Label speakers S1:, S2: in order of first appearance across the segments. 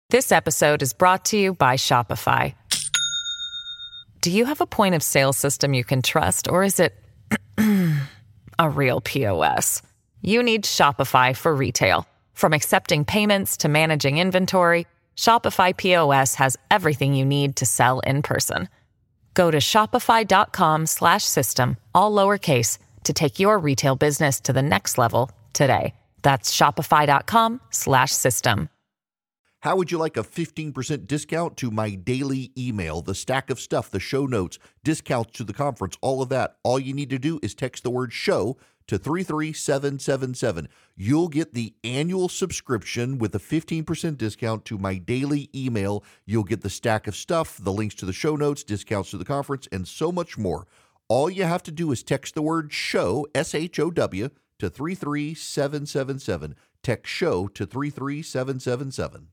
S1: This episode is brought to you by Shopify. Do you have a point of sale system you can trust, or is it a real POS? You need Shopify for retail. From accepting payments to managing inventory, Shopify POS has everything you need to sell in person. Go to shopify.com/system, all lowercase, to take your retail business to the next level today. That's shopify.com/system.
S2: How would you like a 15% discount to my daily email, the stack of stuff, the show notes, discounts to the conference, all of that? All you need to do is text the word show to 33777. You'll get the annual subscription with a 15% discount to my daily email. You'll get the stack of stuff, the links to the show notes, discounts to the conference, and so much more. All you have to do is text the word show, SHOW, to 33777. Text show to 33777.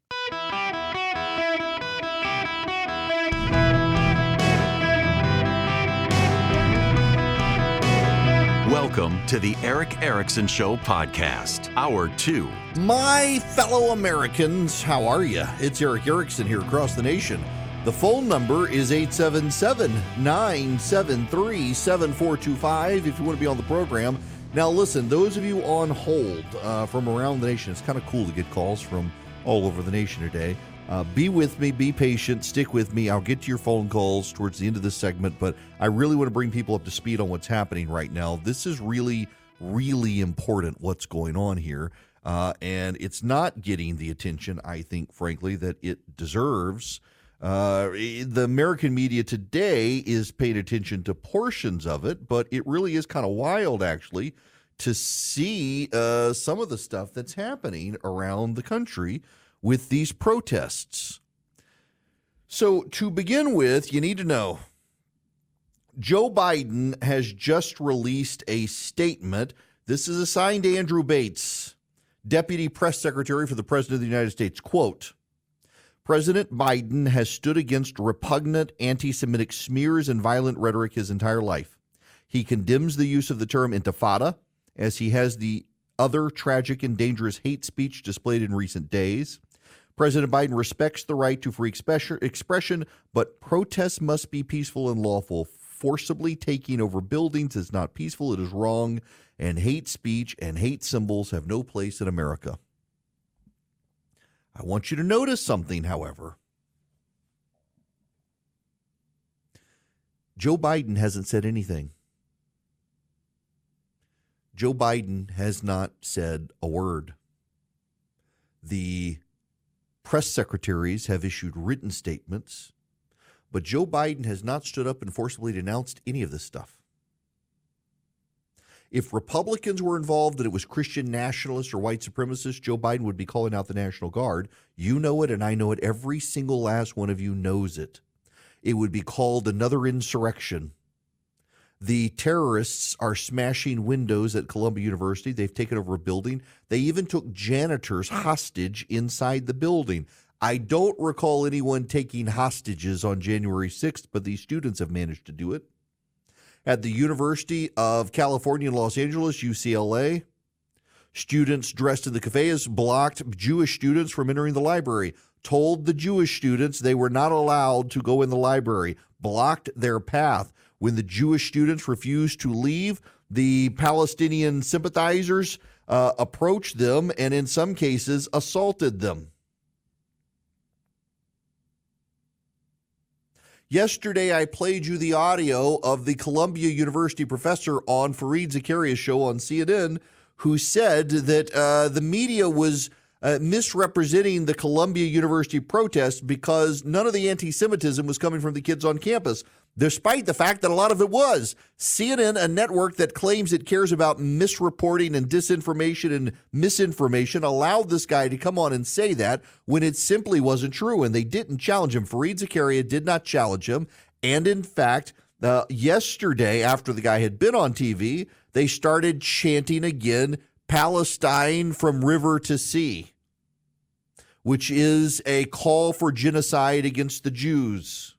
S3: Welcome to the Erick Erickson Show podcast, Hour 2.
S2: My fellow Americans, how are you? It's Erick Erickson here across the nation. The phone number is 877-973-7425 if you want to be on the program. Now listen, those of you on hold from around the nation, it's kind of cool to get calls from all over the nation today. Be with me, be patient, stick with me. I'll get to your phone calls towards the end of this segment, but I really want to bring people up to speed on what's happening right now. This is really, really important what's going on here, and it's not getting the attention, I think, frankly, that it deserves. The American media today is paying attention to portions of it, but it really is kind of wild, actually, to see some of the stuff that's happening around the country with these protests. So to begin with, you need to know, Joe Biden has just released a statement. This is assigned to Andrew Bates, Deputy Press Secretary for the President of the United States. Quote, President Biden has stood against repugnant anti-Semitic smears and violent rhetoric his entire life. He condemns the use of the term intifada, as he has the other tragic and dangerous hate speech displayed in recent days. President Biden respects the right to free expression, but protests must be peaceful and lawful. Forcibly taking over buildings is not peaceful, it is wrong, and hate speech and hate symbols have no place in America. I want you to notice something, however. Joe Biden hasn't said anything. Joe Biden has not said a word. The press secretaries have issued written statements, but Joe Biden has not stood up and forcibly denounced any of this stuff. If Republicans were involved and it was Christian nationalists or white supremacists, Joe Biden would be calling out the National Guard. You know it, and I know it. Every single last one of you knows it. It would be called another insurrection. The terrorists are smashing windows at Columbia University. They've taken over a building. They even took janitors hostage inside the building. I don't recall anyone taking hostages on January 6th, but these students have managed to do it. At the University of California in Los Angeles, UCLA, students dressed in the keffiyehs blocked Jewish students from entering the library, told the Jewish students they were not allowed to go in the library, blocked their path. When the Jewish students refused to leave, the Palestinian sympathizers approached them and in some cases assaulted them. Yesterday, I played you the audio of the Columbia University professor on Fareed Zakaria's show on CNN, who said that the media was misrepresenting the Columbia University protest because none of the anti-Semitism was coming from the kids on campus, despite the fact that a lot of it was. CNN, a network that claims it cares about misreporting and disinformation and misinformation, allowed this guy to come on and say that when it simply wasn't true, and they didn't challenge him. Fareed Zakaria did not challenge him, and in fact, yesterday, after the guy had been on TV, they started chanting again, Palestine from river to sea, which is a call for genocide against the Jews.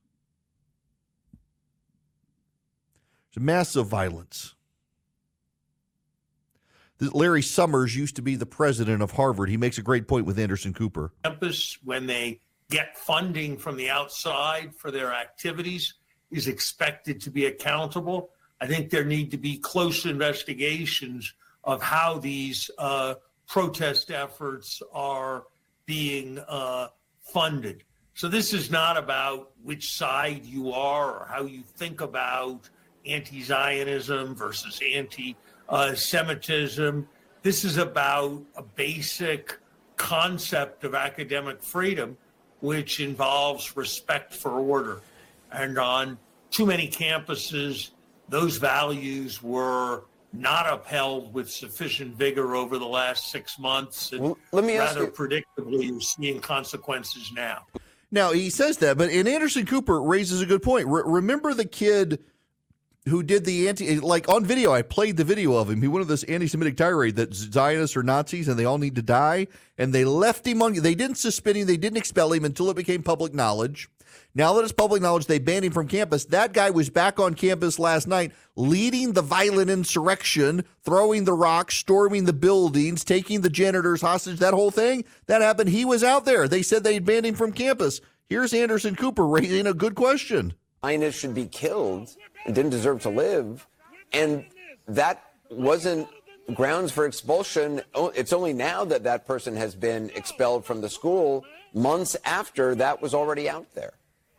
S2: It's massive violence. Larry Summers used to be the president of Harvard. He makes a great point with Anderson Cooper.
S4: Campus, when they get funding from the outside for their activities, is expected to be accountable. I think there need to be close investigations of how these protest efforts are being funded. So this is not about which side you are or how you think about anti-Zionism versus anti-Semitism. This is about a basic concept of academic freedom, which involves respect for order. And on too many campuses, those values were not upheld with sufficient vigor over the last 6 months. And
S5: let me ask
S4: rather
S5: you,
S4: predictably, you're seeing consequences now.
S2: Now, he says that, but Anderson Cooper raises a good point. Remember the kid who did the on video, I played the video of him. He went on this anti-Semitic tirade that Zionists are Nazis and they all need to die. And they left him on, they didn't suspend him, they didn't expel him until it became public knowledge. Now that it's public knowledge, they banned him from campus. That guy was back on campus last night, leading the violent insurrection, throwing the rocks, storming the buildings, taking the janitors hostage, that whole thing. That happened. He was out there. They said they banned him from campus. Here's Anderson Cooper raising a good question.
S5: Zionists should be killed and didn't deserve to live. And that wasn't grounds for expulsion. It's only now that that person has been expelled from the school, months after that was already out there.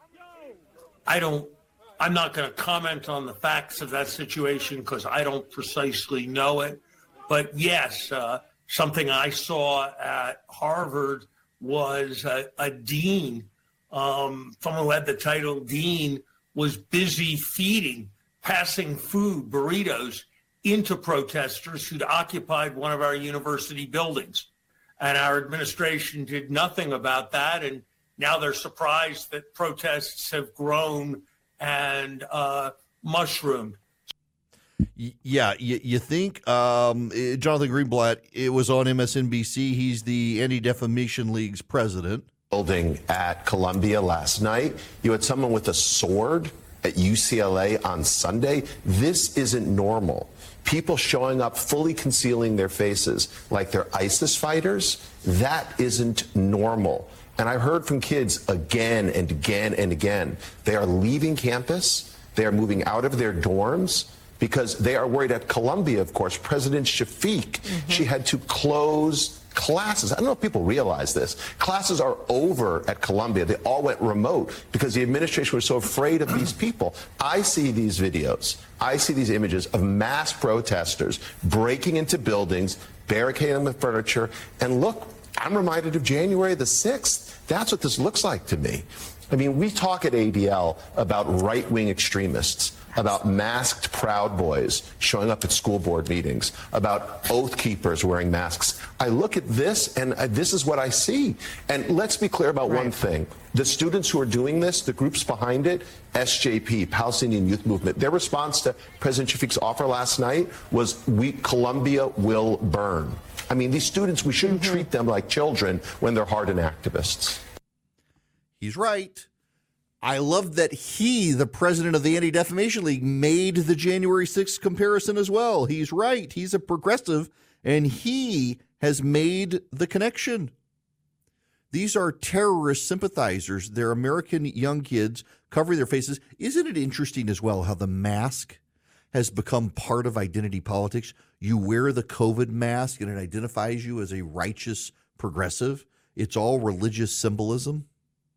S4: I'm not going to comment on the facts of that situation because I don't precisely know it. But yes, something I saw at Harvard was a dean, someone who had the title dean, was busy passing food, burritos, into protesters who'd occupied one of our university buildings. And our administration did nothing about that. And now they're surprised that protests have grown and mushroomed.
S2: Yeah, you think Jonathan Greenblatt, it was on MSNBC. He's the Anti-Defamation League's president.
S6: Building at Columbia last night, you had someone with a sword at UCLA on Sunday. This isn't normal. People showing up fully concealing their faces like they're ISIS fighters, that isn't normal. And I heard from kids again and again and again. They are leaving campus. They are moving out of their dorms because they are worried. At Columbia, of course, President Shafiq, she had to close classes. I don't know if people realize this. Classes are over at Columbia. They all went remote because the administration was so afraid of these people. I see these videos. I see these images of mass protesters breaking into buildings, barricading them with furniture. And look, I'm reminded of January the 6th. That's what this looks like to me. I mean, we talk at ADL about right-wing extremists, about masked Proud Boys showing up at school board meetings, about Oath Keepers wearing masks. I look at this, and this is what I see. And let's be clear about one thing. The students who are doing this, the groups behind it, SJP, Palestinian Youth Movement, their response to President Shafiq's offer last night was, Columbia will burn. I mean, these students, we shouldn't treat them like children when they're hardened activists.
S2: He's right. I love that he, the president of the Anti-Defamation League, made the January 6th comparison as well. He's right. He's a progressive, and he has made the connection. These are terrorist sympathizers. They're American young kids covering their faces. Isn't it interesting as well how the mask has become part of identity politics? You wear the COVID mask, and it identifies you as a righteous progressive. It's all religious symbolism.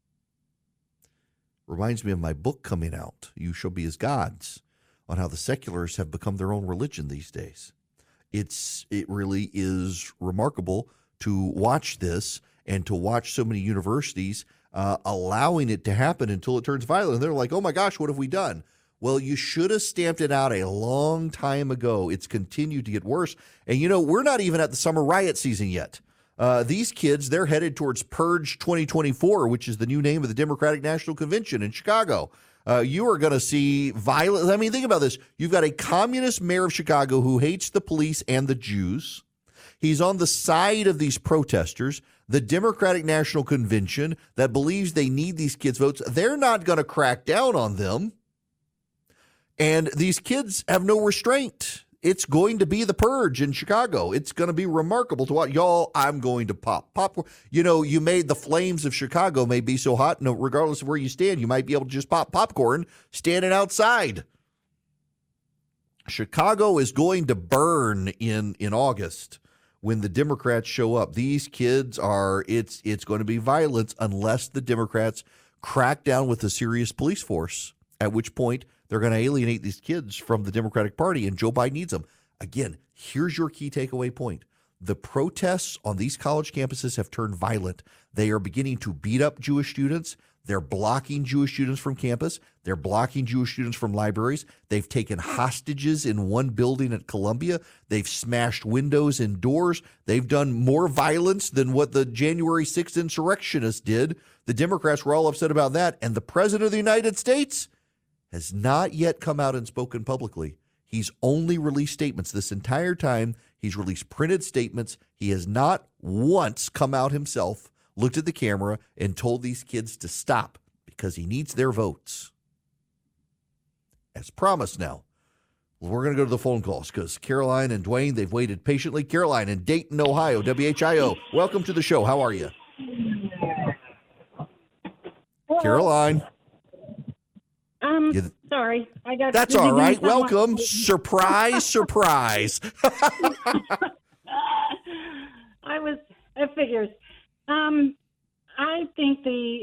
S2: Reminds me of my book coming out, You Shall Be As Gods, on how the secularists have become their own religion these days. It really is remarkable to watch this and to watch so many universities allowing it to happen until it turns violent. And they're like, oh my gosh, what have we done? Well, you should have stamped it out a long time ago. It's continued to get worse. And, we're not even at the summer riot season yet. These kids, they're headed towards Purge 2024, which is the new name of the Democratic National Convention in Chicago. You are going to see violence. I mean, think about this. You've got a communist mayor of Chicago who hates the police and the Jews. He's on the side of these protesters. The Democratic National Convention that believes they need these kids' votes, they're not going to crack down on them. And these kids have no restraint. It's going to be the purge in Chicago. It's going to be remarkable to watch. Y'all, I'm going to pop popcorn. You know, you made the flames of Chicago may be so hot, no, regardless of where you stand, you might be able to just pop popcorn standing outside. Chicago is going to burn in August when the Democrats show up. These kids are, it's going to be violence unless the Democrats crack down with a serious police force, at which point they're going to alienate these kids from the Democratic Party, and Joe Biden needs them. Again, here's your key takeaway point. The protests on these college campuses have turned violent. They are beginning to beat up Jewish students. They're blocking Jewish students from campus. They're blocking Jewish students from libraries. They've taken hostages in one building at Columbia. They've smashed windows and doors. They've done more violence than what the January 6th insurrectionists did. The Democrats were all upset about that. And the president of the United States has not yet come out and spoken publicly. He's only released statements this entire time. He's released printed statements. He has not once come out himself, looked at the camera, and told these kids to stop because he needs their votes. As promised now, we're going to go to the phone calls because Caroline and Dwayne, they've waited patiently. Caroline in Dayton, Ohio, WHIO. Welcome to the show. How are you?
S7: Hello.
S2: Caroline.
S7: Sorry.
S2: That's all right. Welcome. Surprise, surprise.
S7: It figures. I think the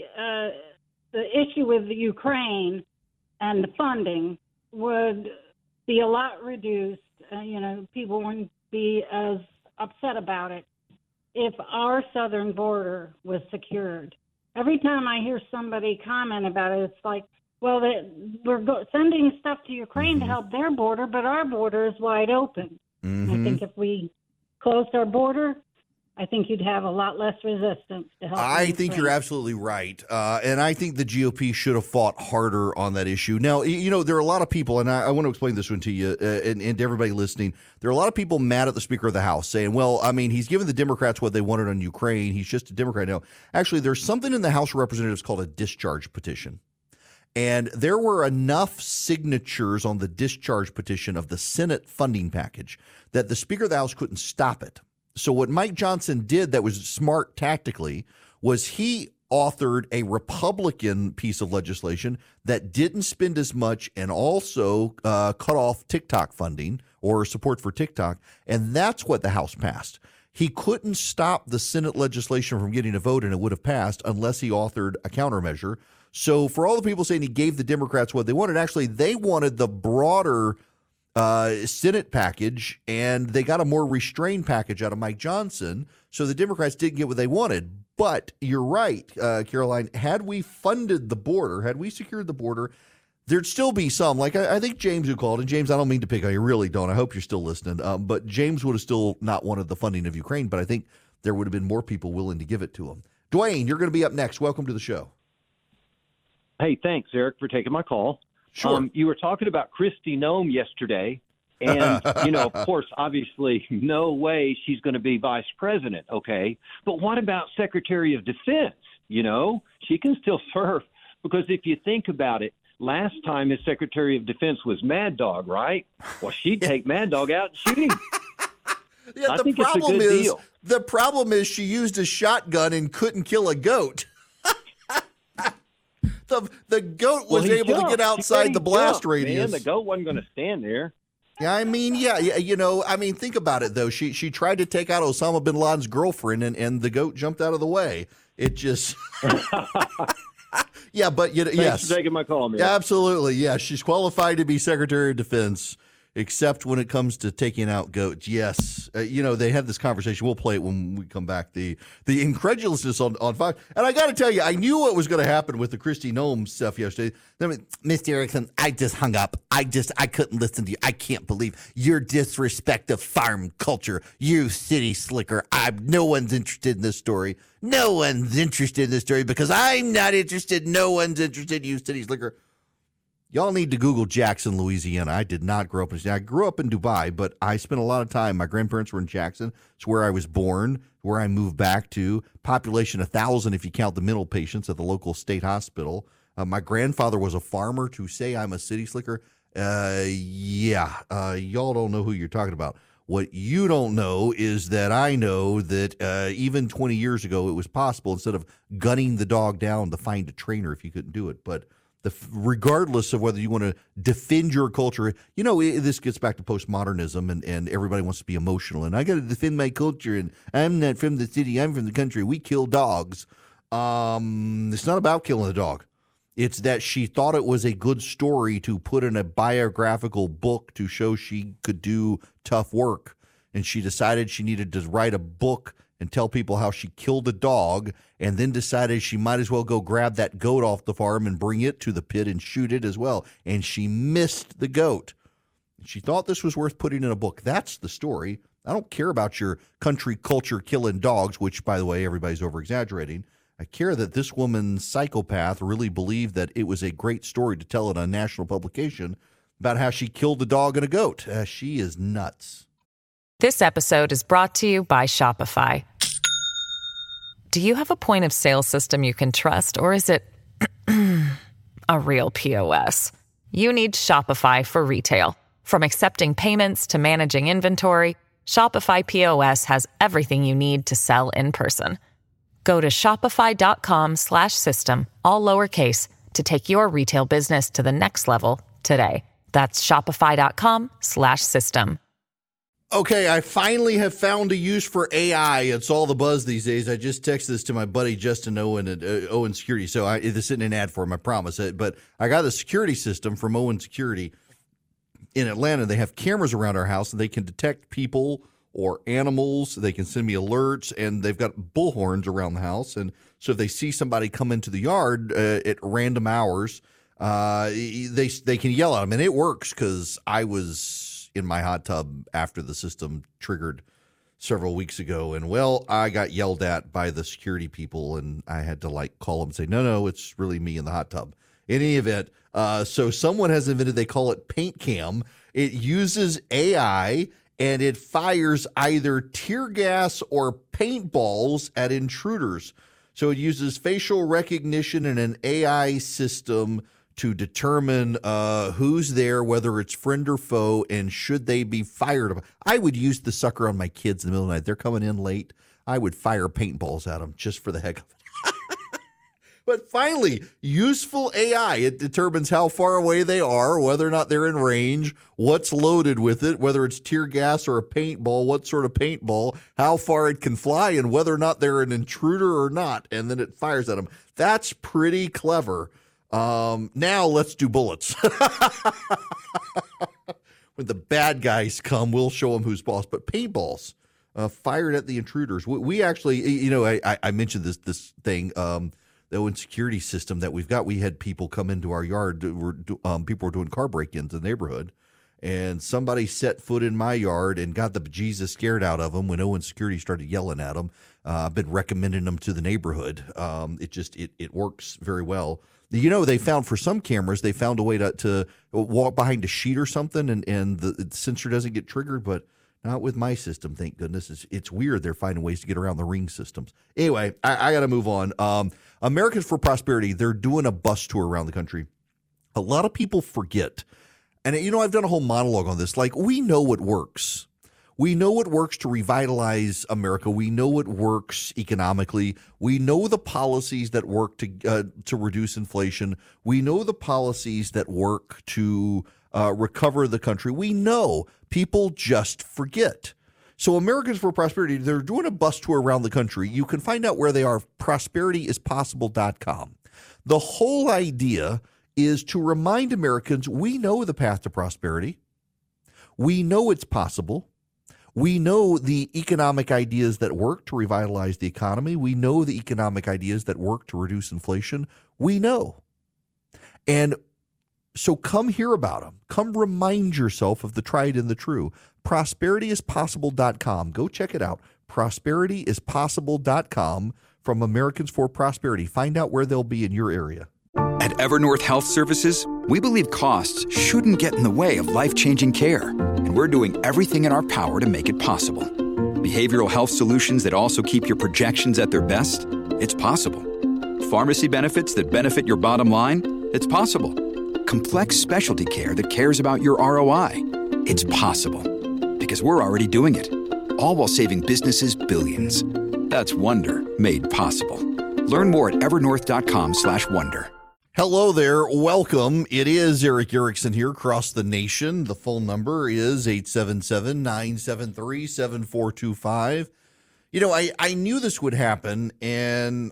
S7: issue with the Ukraine and the funding would be a lot reduced. People wouldn't be as upset about it if our southern border was secured. Every time I hear somebody comment about it, it's like, well, we're sending stuff to Ukraine to help their border, but our border is wide open. I think if we closed our border, I think you'd have a lot less resistance to help.
S2: I think you're absolutely right. And I think the GOP should have fought harder on that issue. Now, there are a lot of people, and I want to explain this one to you and to everybody listening. There are a lot of people mad at the Speaker of the House saying, well, I mean, he's given the Democrats what they wanted on Ukraine. He's just a Democrat now. Actually, there's something in the House of Representatives called a discharge petition. And there were enough signatures on the discharge petition of the Senate funding package that the Speaker of the House couldn't stop it. So what Mike Johnson did that was smart tactically was he authored a Republican piece of legislation that didn't spend as much and also cut off TikTok funding or support for TikTok. And that's what the House passed. He couldn't stop the Senate legislation from getting a vote, and it would have passed unless he authored a countermeasure. So for all the people saying he gave the Democrats what they wanted, actually they wanted the broader Senate package, and they got a more restrained package out of Mike Johnson. So the Democrats didn't get what they wanted. But you're right, Caroline, had we funded the border, had we secured the border, there'd still be some, like I think James who called, and James, I don't mean to pick on you, really don't. I hope you're still listening. But James would have still not wanted the funding of Ukraine, but I think there would have been more people willing to give it to him. Dwayne, you're going to be up next. Welcome to the show.
S8: Hey, thanks, Eric, for taking my call.
S2: Sure.
S8: You were talking about Kristi Noem yesterday, and, of course, obviously, no way she's going to be vice president, okay? But what about Secretary of Defense? She can still serve, because if you think about it, last time his Secretary of Defense was Mad Dog, right? Well, she'd take Mad Dog out and shoot him.
S2: Yeah,
S8: I think it's a good deal.
S2: The problem is she used a shotgun and couldn't kill a goat. The goat was able to get outside the blast radius.
S8: Man, the goat wasn't going to stand there.
S2: Yeah, I mean, think about it, though. She tried to take out Osama bin Laden's girlfriend, and the goat jumped out of the way. It just... Yeah, but yes.
S8: Thanks for taking my call, man.
S2: Absolutely, yeah. She's qualified to be Secretary of Defense, except when it comes to taking out goats. Yes. They had this conversation. We'll play it when we come back. The incredulousness on Fox. And I got to tell you, I knew what was going to happen with the Kristi Noem stuff yesterday. I mean, Mr. Erickson, I just hung up. I couldn't listen to you. I can't believe your disrespect of farm culture. You city slicker. No one's interested in this story. No one's interested in this story because I'm not interested. No one's interested in you city slicker. Y'all need to Google Jackson, Louisiana. I did not grow up in I grew up in Dubai, but I spent a lot of time. My grandparents were in Jackson. It's where I was born, where I moved back to. Population 1,000 if you count the mental patients at the local state hospital. My grandfather was a farmer. To say I'm a city slicker, y'all don't know who you're talking about. What you don't know is that I know that even 20 years ago, it was possible, instead of gunning the dog down, to find a trainer if you couldn't do it. But regardless of whether you want to defend your culture, this gets back to postmodernism, and everybody wants to be emotional. And I got to defend my culture, and I'm not from the city, I'm from the country. We kill dogs. It's not about killing the dog. It's that she thought it was a good story to put in a biographical book to show she could do tough work. And she decided she needed to write a book and tell people how she killed a dog, and then decided she might as well go grab that goat off the farm and bring it to the pit and shoot it as well. And she missed the goat. She thought this was worth putting in a book. That's the story. I don't care about your country culture killing dogs, which, by the way, everybody's over-exaggerating. I care that this woman, psychopath, really believed that it was a great story to tell in a national publication about how she killed a dog and a goat. She is nuts.
S1: This episode is brought to you by Shopify. Do you have a point of sale system you can trust, or is it a real POS? You need Shopify for retail. From accepting payments to managing inventory, Shopify POS has everything you need to sell in person. Go to shopify.com/system, all lowercase, to take your retail business to the next level today. That's shopify.com/system.
S2: Okay, I finally have found a use for AI. It's all the buzz these days. I just texted this to my buddy Justin Owen at Owen Security. So this isn't an ad for him, I promise. But I got a security system from Owen Security in Atlanta. They have cameras around our house, and they can detect people or animals. They can send me alerts, and they've got bullhorns around the house. And so if they see somebody come into the yard at random hours, they can yell at them. And it works, because I was in my hot tub after the system triggered several weeks ago. And, well, I got yelled at by the security people, and I had to, call them and say, no, it's really me in the hot tub. In any event, so someone has invented, they call it Paint Cam. It uses AI, and it fires either tear gas or paintballs at intruders. So it uses facial recognition and an AI system to determine who's there, whether it's friend or foe, and should they be fired. I would use the sucker on my kids in the middle of the night. They're coming in late. I would fire paintballs at them just for the heck of it. But finally, useful AI. It determines how far away they are, whether or not they're in range, what's loaded with it, whether it's tear gas or a paintball, what sort of paintball, how far it can fly, and whether or not they're an intruder or not. And then it fires at them. That's pretty clever. Now let's do bullets. When the bad guys come, we'll show them who's boss. But paintballs fired at the intruders. We actually, I mentioned this thing, the Owen security system that we've got. We had people come into our yard. People were doing car break-ins in the neighborhood, and somebody set foot in my yard and got the bejesus scared out of them when Owen security started yelling at them. I've been recommending them to the neighborhood. It works very well. They found, for some cameras, they found a way to walk behind a sheet or something, and the sensor doesn't get triggered, but not with my system, thank goodness. It's weird they're finding ways to get around the Ring systems. Anyway, I got to move on. Americans for Prosperity, they're doing a bus tour around the country. A lot of people forget, and I've done a whole monologue on this. We know what works. We know what works to revitalize America. We know what works economically. We know the policies that work to reduce inflation. We know the policies that work to recover the country. We know. People just forget. So Americans for Prosperity, they're doing a bus tour around the country. You can find out where they are, prosperityispossible.com. The whole idea is to remind Americans we know the path to prosperity. We know it's possible. We know the economic ideas that work to revitalize the economy. We know the economic ideas that work to reduce inflation. We know. And so come hear about them. Come remind yourself of the tried and the true. ProsperityIsPossible.com. Go check it out. ProsperityIsPossible.com from Americans for Prosperity. Find out where they'll be in your area.
S9: At Evernorth Health Services, we believe costs shouldn't get in the way of life-changing care, and we're doing everything in our power to make it possible. Behavioral health solutions that also keep your projections at their best? It's possible. Pharmacy benefits that benefit your bottom line? It's possible. complex specialty care that cares about your ROI. It's possible because we're already doing it, all while saving businesses billions. That's Wonder made possible. Learn more at evernorth.com/wonder.
S2: Hello there. Welcome. It is Eric Erickson here across the nation. The phone number is 877-973-7425. You know, I knew this would happen, and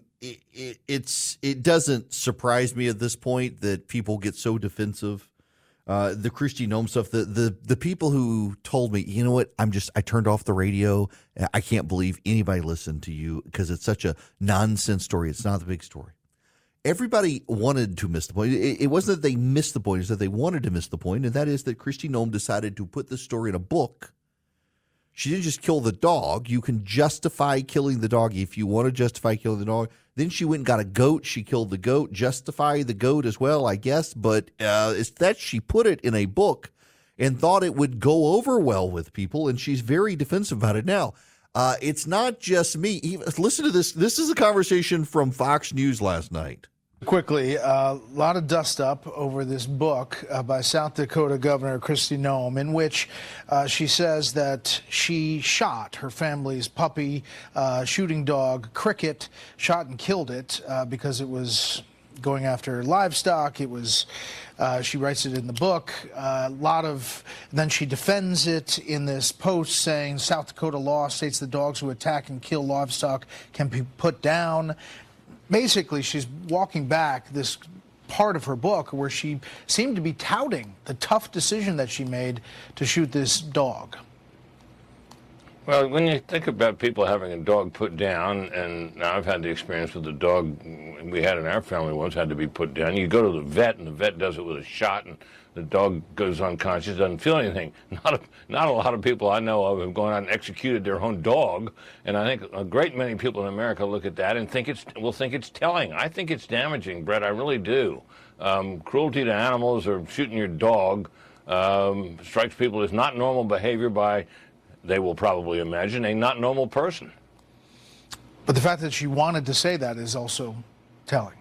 S2: it doesn't surprise me at this point that people get so defensive. The Kristi Noem stuff, the people who told me, you know what, I turned off the radio. I can't believe anybody listened to you because it's such a nonsense story. It's not the big story. Everybody wanted to miss the point. It wasn't that they missed the point, it's that they wanted to miss the point, and that is that Kristi Noem decided to put this story in a book. She didn't just kill the dog. You can justify killing the dog if you want to justify killing the dog. Then she went and got a goat. She killed the goat. Justify the goat as well, I guess. But it's that she put it in a book and thought it would go over well with people, and she's very defensive about it now. It's not just me. Listen to this. This is a conversation from Fox News last night.
S10: Quickly, a lot of dust up over this book by South Dakota Governor Kristi Noem, in which she says that she shot her family's puppy, shooting dog, Cricket, shot and killed it because it was going after livestock. It was, she writes it in the book, then she defends it in this post saying South Dakota law states the dogs who attack and kill livestock can be put down. Basically, she's walking back this part of her book where she seemed to be touting the tough decision that she made to shoot this dog.
S11: Well, when you think about people having a dog put down, and now I've had the experience with the dog we had in our family once had to be put down. You go to the vet, and the vet does it with a shot, and the dog goes unconscious, doesn't feel anything. Not a lot of people I know of have gone out and executed their own dog, and I think a great many people in America look at that and think it's telling. I think it's damaging, Brett. I really do. Cruelty to animals or shooting your dog strikes people as not normal behavior by, they will probably imagine, a not normal person.
S10: But the fact that she wanted to say that is also telling.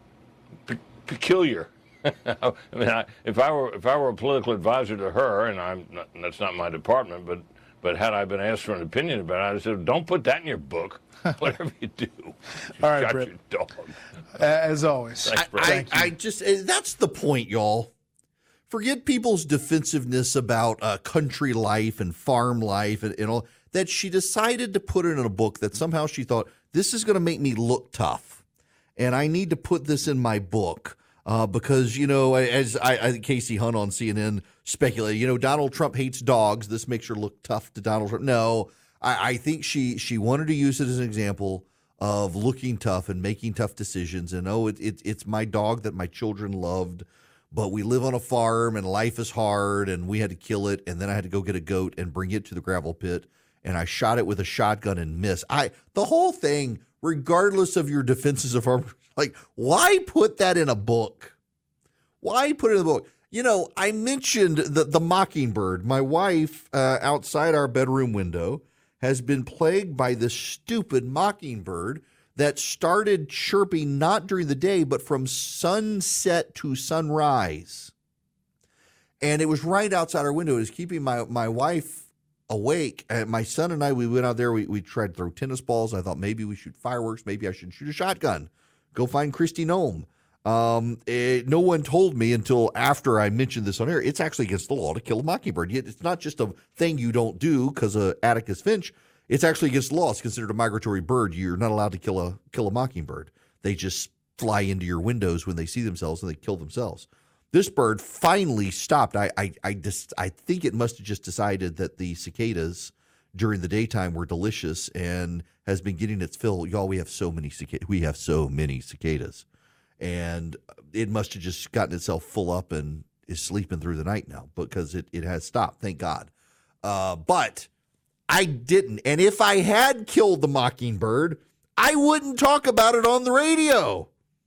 S11: Peculiar. I mean, if I were a political advisor to her, and that's not my department, but had I been asked for an opinion about it, I'd have said, don't put that in your book. Whatever you do,
S10: all right,
S11: shot
S10: Britt.
S11: your dog.
S10: As always,
S11: Thanks,
S2: I just that's the point, y'all. Forget people's defensive about country life and farm life and all that. She decided to put it in a book that somehow she thought this is going to make me look tough, and I need to put this in my book. Because, you know, as I think Casey Hunt on CNN speculated, you know, Donald Trump hates dogs. This makes her look tough to Donald Trump. No, I think she wanted to use it as an example of looking tough and making tough decisions. And, it's my dog that my children loved, but we live on a farm and life is hard and we had to kill it. And then I had to go get a goat and bring it to the gravel pit. And I shot it with a shotgun and missed. The whole thing, regardless of your defenses of farm, like, why put that in a book? Why put it in the book? You know, I mentioned the mockingbird. My wife, outside our bedroom window, has been plagued by this stupid mockingbird that started chirping not during the day, but from sunset to sunrise. And it was right outside our window. It was keeping my wife awake. And my son and I, we went out there. We tried to throw tennis balls. I thought maybe we shoot fireworks. Maybe I should shoot a shotgun. Go find Kristi Noem. No one told me until after I mentioned this on air. It's actually against the law to kill a mockingbird. It's not just a thing you don't do because of Atticus Finch. It's actually against the law. It's considered a migratory bird. You're not allowed to kill a mockingbird. They just fly into your windows when they see themselves and they kill themselves. This bird finally stopped. I think it must have just decided that the cicadas during the daytime were delicious and has been getting its fill. Y'all, we have so many cicadas. And it must have just gotten itself full up and is sleeping through the night now because it has stopped, thank God. But I didn't. And if I had killed the mockingbird, I wouldn't talk about it on the radio.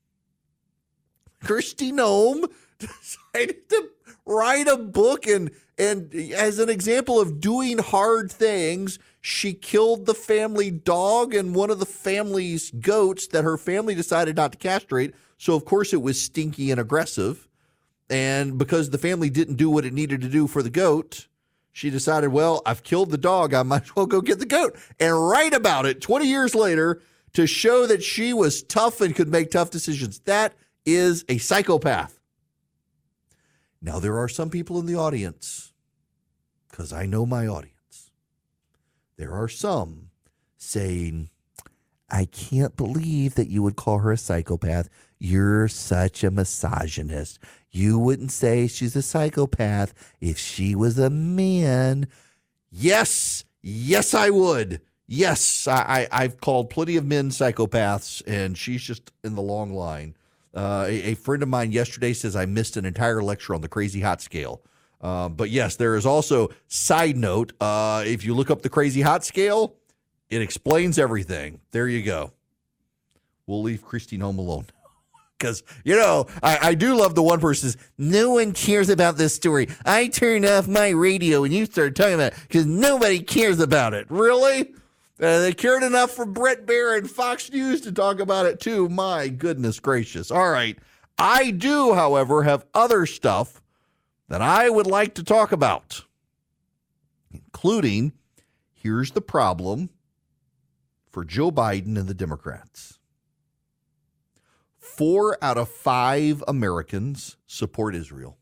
S2: Kristi Noem decided to write a book and as an example of doing hard things, she killed the family dog and one of the family's goats that her family decided not to castrate. So, of course, it was stinky and aggressive. And because the family didn't do what it needed to do for the goat, she decided, well, I've killed the dog. I might as well go get the goat and write about it 20 years later to show that she was tough and could make tough decisions. That is a psychopath. Now, there are some people in the audience, because I know my audience, there are some saying, I can't believe that you would call her a psychopath. You're such a misogynist. You wouldn't say she's a psychopath if she was a man. Yes, I would. Yes, I've called plenty of men psychopaths, and she's just in the long line. A friend of mine yesterday says I missed an entire lecture on the crazy hot scale. But yes, there is also, side note, if you look up the crazy hot scale, it explains everything. There you go. We'll leave Christine home alone. Because, I do love the one person says, no one cares about this story. I turned off my radio and you started talking about it because nobody cares about it. Really? They cared enough for Brett Baier and Fox News to talk about it too. My goodness gracious. All right. I do, however, have other stuff that I would like to talk about, including, here's the problem for Joe Biden and the Democrats. 4 out of 5 Americans support Israel.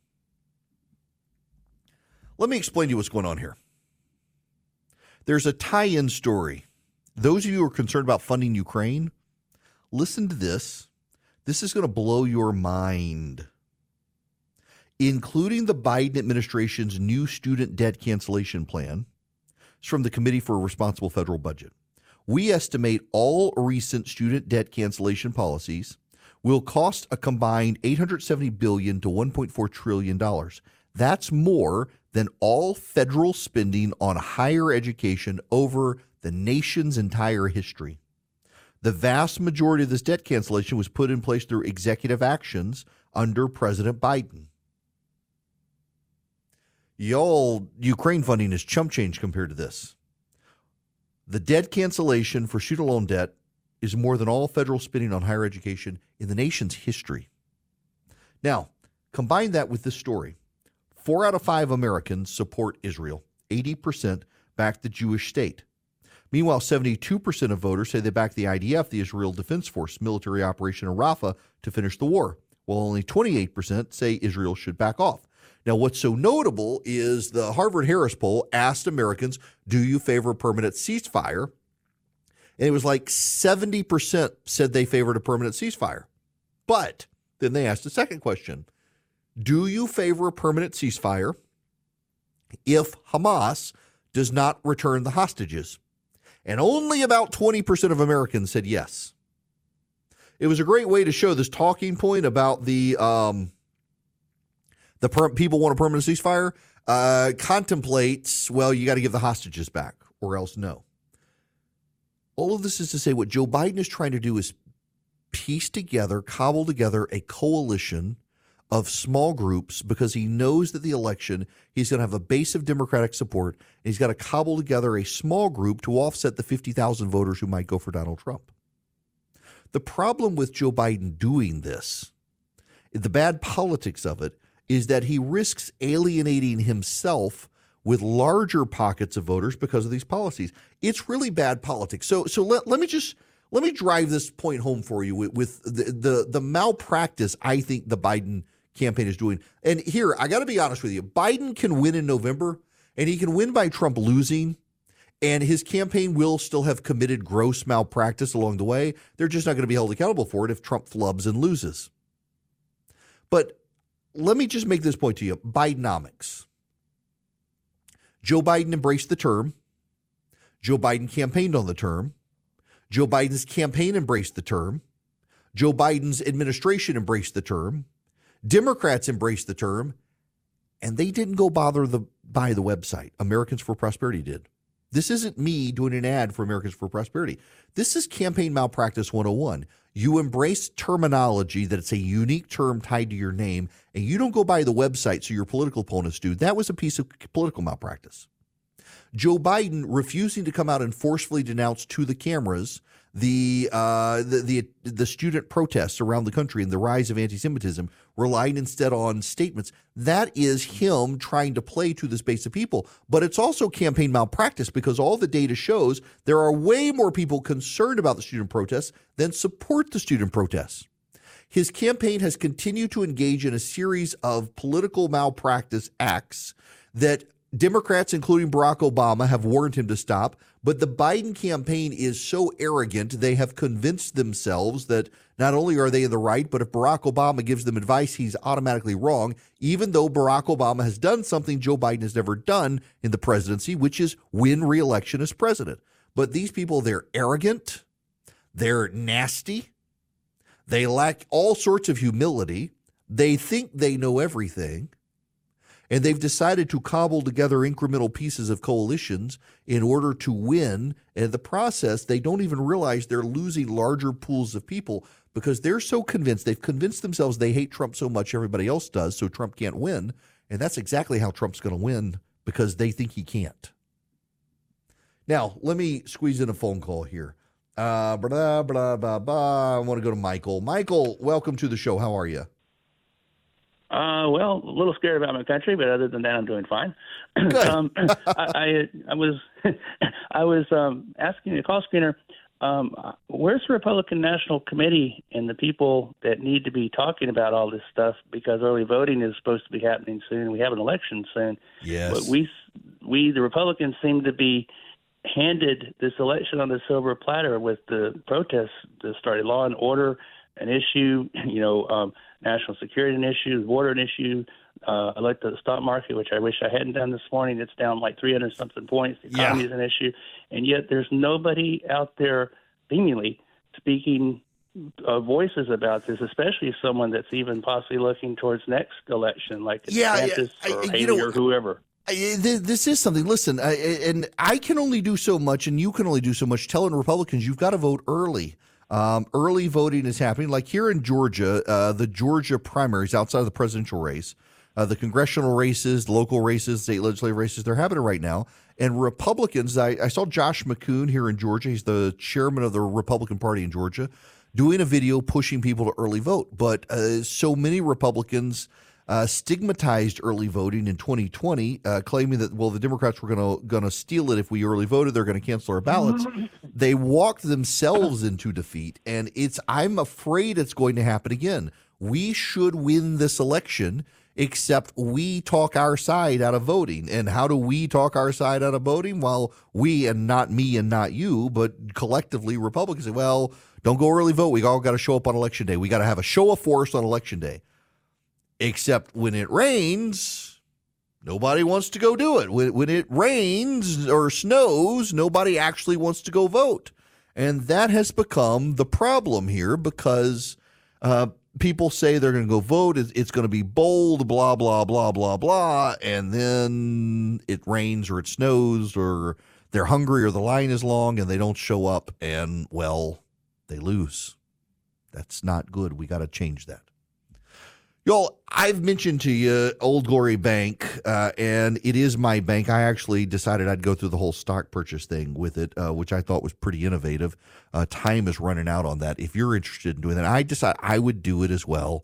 S2: Let me explain to you what's going on here. There's a tie-in story. Those of you who are concerned about funding Ukraine, listen to this. This is going to blow your mind. Including the Biden administration's new student debt cancellation plan, it's from the Committee for a Responsible Federal Budget. We estimate all recent student debt cancellation policies will cost a combined $870 billion to $1.4 trillion. That's more than all federal spending on higher education over the nation's entire history. The vast majority of this debt cancellation was put in place through executive actions under President Biden. Y'all, Ukraine funding is chump change compared to this. The debt cancellation for student loan debt is more than all federal spending on higher education in the nation's history. Now, combine that with this story. 4 out of 5 Americans support Israel. 80% back the Jewish state. Meanwhile, 72% of voters say they back the IDF, the Israel Defense Force, military operation in Rafah to finish the war, while only 28% say Israel should back off. Now, what's so notable is the Harvard-Harris poll asked Americans, do you favor a permanent ceasefire? And it was like 70% said they favored a permanent ceasefire. But then they asked a second question. Do you favor a permanent ceasefire if Hamas does not return the hostages? And only about 20% of Americans said yes. It was a great way to show this talking point about the people want a permanent ceasefire contemplates, well, you got to give the hostages back or else no. All of this is to say what Joe Biden is trying to do is piece together, cobble together a coalition of small groups because he knows that the election, he's going to have a base of Democratic support, and he's got to cobble together a small group to offset the 50,000 voters who might go for Donald Trump. The problem with Joe Biden doing this, the bad politics of it, is that he risks alienating himself with larger pockets of voters because of these policies. It's really bad politics. So let me drive this point home for you with the malpractice I think the Biden campaign is doing. And here, I got to be honest with you. Biden can win in November, and he can win by Trump losing, and his campaign will still have committed gross malpractice along the way. They're just not going to be held accountable for it if Trump flubs and loses. But let me just make this point to you. Bidenomics. Joe Biden embraced the term. Joe Biden campaigned on the term. Joe Biden's campaign embraced the term. Joe Biden's administration embraced the term. Democrats embraced the term. And they didn't go bother buy the website. Americans for Prosperity did. This isn't me doing an ad for Americans for Prosperity. This is campaign malpractice 101. You embrace terminology that it's a unique term tied to your name, and you don't go by the website so your political opponents do. That was a piece of political malpractice. Joe Biden refusing to come out and forcefully denounce to the cameras the student protests around the country and the rise of anti-Semitism, relying instead on statements. That is him trying to play to this base of people. But it's also campaign malpractice, because all the data shows there are way more people concerned about the student protests than support the student protests. His campaign has continued to engage in a series of political malpractice acts that Democrats, including Barack Obama, have warned him to stop. But the Biden campaign is so arrogant, they have convinced themselves that not only are they in the right, but if Barack Obama gives them advice, he's automatically wrong, even though Barack Obama has done something Joe Biden has never done in the presidency, which is win re-election as president. But these people, they're arrogant, they're nasty, they lack all sorts of humility, they think they know everything. And they've decided to cobble together incremental pieces of coalitions in order to win. And in the process, they don't even realize they're losing larger pools of people because they're so convinced. They've convinced themselves they hate Trump so much everybody else does, so Trump can't win. And that's exactly how Trump's going to win, because they think he can't. Now, let me squeeze in a phone call here. I want to go to Michael. Michael, welcome to the show. How are you?
S12: Well, a little scared about my country, but other than that, I'm doing fine.
S2: Good.
S12: I was asking the call screener, where's the Republican National Committee and the people that need to be talking about all this stuff? Because early voting is supposed to be happening soon. We have an election soon.
S2: Yes.
S12: But we the Republicans, seem to be handed this election on the silver platter with the protests that started. Law and order, an issue, national security an issue, water an issue. I like the stock market, which I wish I hadn't done this morning. It's down like 300-something points. The economy is an issue. And yet there's nobody out there seemingly speaking voices about this, especially someone that's even possibly looking towards next election, like DeSantis or Haley or whoever.
S2: This is something. Listen, and I can only do so much, and you can only do so much telling Republicans you've got to vote early. Early voting is happening. Like here in Georgia, the Georgia primaries outside of the presidential race, the congressional races, local races, state legislative races, they're happening right now. And Republicans, I saw Josh McCoon here in Georgia. He's the chairman of the Republican Party in Georgia, doing a video pushing people to early vote. But so many Republicans stigmatized early voting in 2020, claiming that, well, the Democrats were going to steal it if we early voted. They're going to cancel our ballots. They walked themselves into defeat, and I'm afraid it's going to happen again. We should win this election, except we talk our side out of voting. And how do we talk our side out of voting? Well, we, and not me and not you, but collectively Republicans say, well, don't go early vote. We all got to show up on Election Day. We got to have a show of force on Election Day. Except when it rains, nobody wants to go do it. When it rains or snows, nobody actually wants to go vote. And that has become the problem here, because people say they're going to go vote. It's going to be bold, blah, blah, blah, blah, blah. And then it rains or it snows or they're hungry or the line is long and they don't show up. And, well, they lose. That's not good. We got to change that. Y'all, I've mentioned to you Old Glory Bank, and it is my bank. I actually decided I'd go through the whole stock purchase thing with it, which I thought was pretty innovative. Time is running out on that. If you're interested in doing that, I decided I would do it as well.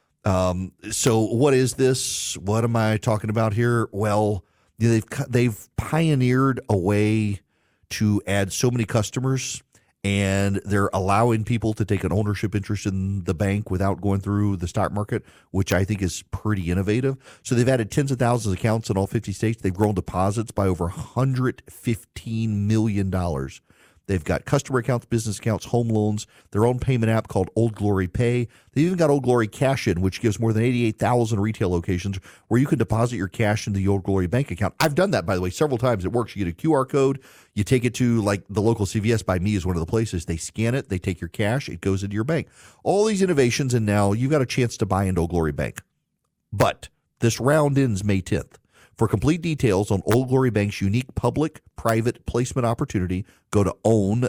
S2: So what is this? What am I talking about here? Well, they've pioneered a way to add so many customers, and they're allowing people to take an ownership interest in the bank without going through the stock market, which I think is pretty innovative. So they've added tens of thousands of accounts in all 50 states. They've grown deposits by over $115 million. They've got customer accounts, business accounts, home loans, their own payment app called Old Glory Pay. They've even got Old Glory Cash In, which gives more than 88,000 retail locations where you can deposit your cash into the Old Glory bank account. I've done that, by the way, several times. It works. You get a QR code. You take it to, like, the local CVS by me is one of the places. They scan it. They take your cash. It goes into your bank. All these innovations, and now you've got a chance to buy into Old Glory Bank. But this round ends May 10th. For complete details on Old Glory Bank's unique public-private placement opportunity, go to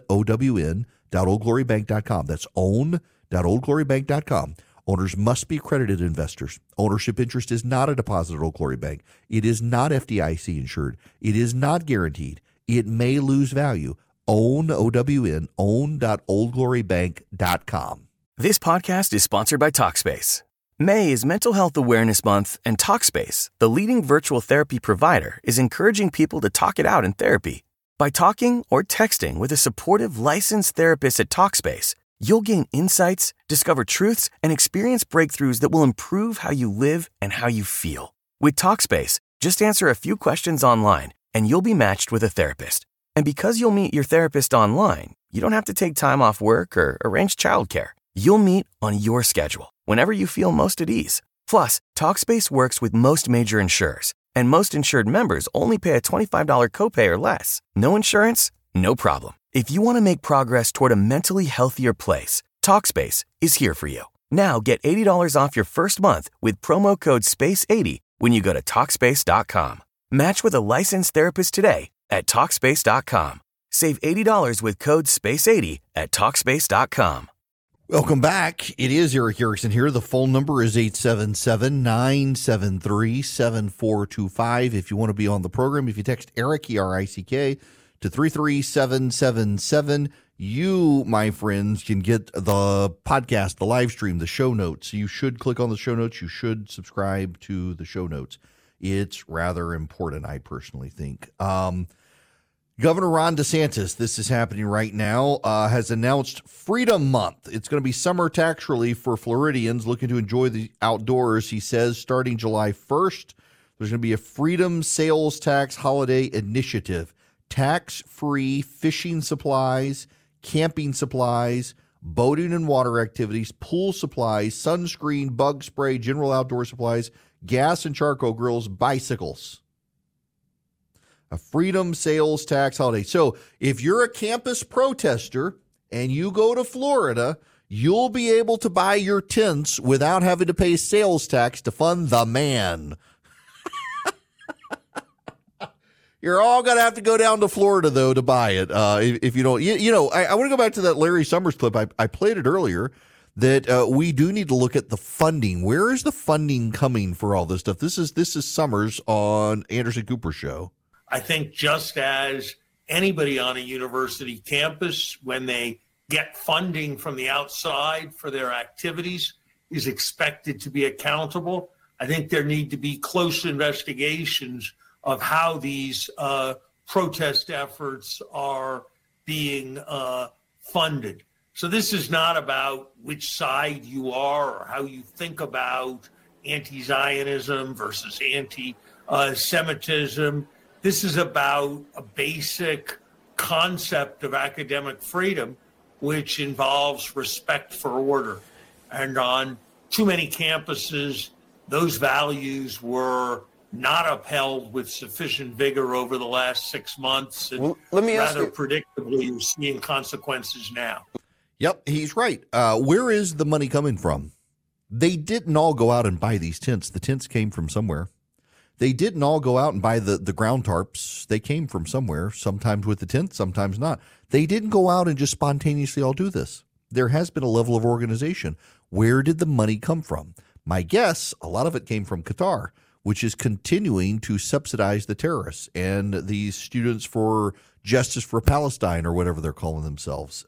S2: own.oldglorybank.com. That's own.oldglorybank.com. Owners must be accredited investors. Ownership interest is not a deposit at Old Glory Bank. It is not FDIC insured. It is not guaranteed. It may lose value. OWN, O-W-N, own.oldglorybank.com.
S13: This podcast is sponsored by Talkspace. May is Mental Health Awareness Month, and Talkspace, the leading virtual therapy provider, is encouraging people to talk it out in therapy. By talking or texting with a supportive, licensed therapist at Talkspace, you'll gain insights, discover truths, and experience breakthroughs that will improve how you live and how you feel. With Talkspace, just answer a few questions online, and you'll be matched with a therapist. And because you'll meet your therapist online, you don't have to take time off work or arrange childcare. You'll meet on your schedule, whenever you feel most at ease. Plus, Talkspace works with most major insurers, and most insured members only pay a $25 copay or less. No insurance? No problem. If you want to make progress toward a mentally healthier place, Talkspace is here for you. Now get $80 off your first month with promo code SPACE80 when you go to Talkspace.com. Match with a licensed therapist today at Talkspace.com. Save $80 with code SPACE80 at Talkspace.com.
S2: Welcome back. It is Eric Erickson here. The phone number is 877-973-7425. If you want to be on the program, if you text Eric, E-R-I-C-K, to 33777, you, my friends, can get the podcast, the live stream, the show notes. You should click on the show notes. You should subscribe to the show notes. It's rather important, I personally think. Governor Ron DeSantis, this is happening right now, has announced Freedom Month. It's going to be summer tax relief for Floridians looking to enjoy the outdoors. He says starting July 1st, there's going to be a Freedom Sales Tax Holiday Initiative. Tax-free fishing supplies, camping supplies, boating and water activities, pool supplies, sunscreen, bug spray, general outdoor supplies, gas and charcoal grills, bicycles. A Freedom Sales Tax Holiday. So if you're a campus protester and you go to Florida, you'll be able to buy your tents without having to pay sales tax to fund the man. You're all going to have to go down to Florida, though, to buy it. If you don't, I want to go back to that Larry Summers clip. I played it earlier that we do need to look at the funding. Where is the funding coming for all this stuff? This is Summers on Anderson Cooper's show.
S4: I think just as anybody on a university campus, when they get funding from the outside for their activities, is expected to be accountable, I think there need to be close investigations of how these protest efforts are being funded. So this is not about which side you are or how you think about anti-Zionism versus anti-Semitism. This is about a basic concept of academic freedom, which involves respect for order. And on too many campuses, those values were not upheld with sufficient vigor over the last 6 months. And
S5: let me ask
S4: rather
S5: you,
S4: predictably, you're seeing consequences now.
S2: Yep, he's right. Where is the money coming from? They didn't all go out and buy these tents. The tents came from somewhere. They didn't all go out and buy the ground tarps. They came from somewhere, sometimes with the tent, sometimes not. They didn't go out and just spontaneously all do this. There has been a level of organization. Where did the money come from? My guess, a lot of it came from Qatar, which is continuing to subsidize the terrorists and these students for justice for Palestine or whatever they're calling themselves.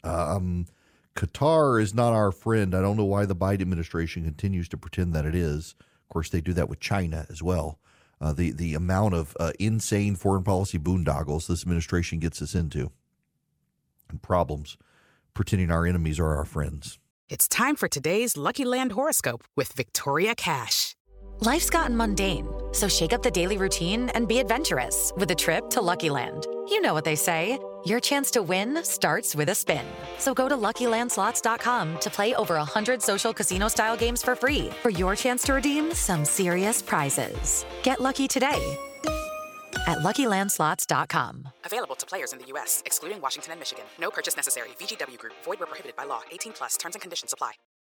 S2: Qatar is not our friend. I don't know why the Biden administration continues to pretend that it is. Of course, they do that with China as well. The amount of insane foreign policy boondoggles this administration gets us into and problems, pretending our enemies are our friends.
S14: It's time for today's Lucky Land horoscope with Victoria Cash.
S15: Life's gotten mundane, so shake up the daily routine and be adventurous with a trip to Lucky Land. You know what they say, your chance to win starts with a spin. So go to LuckyLandSlots.com to play over 100 social casino-style games for free for your chance to redeem some serious prizes. Get lucky today at LuckyLandSlots.com.
S14: Available to players in the U.S., excluding Washington and Michigan. No purchase necessary. VGW Group. Void where prohibited by law. 18+. Terms and conditions apply.